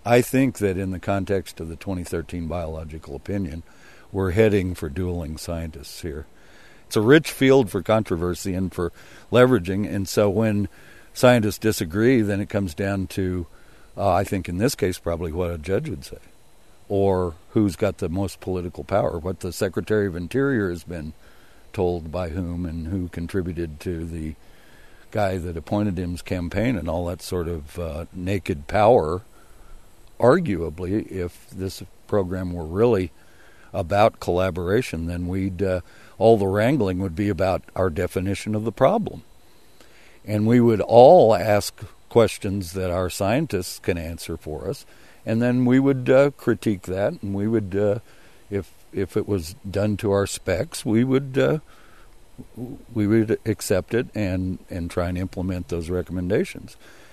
I think that in the context of the 2013 biological opinion, we're heading for dueling scientists here. It's a rich field for controversy and for leveraging, and so when scientists disagree, then it comes down to, I think in this case, probably what a judge would say, or who's got the most political power, what the Secretary of Interior has been told by whom and who contributed to the guy that appointed him's campaign and all that sort of naked power. Arguably, if this program were really about collaboration, then we'd all the wrangling would be about our definition of the problem. And we would all ask questions that our scientists can answer for us, and then we would critique that, and we would, if it was done to our specs, we would accept it and try and implement those recommendations.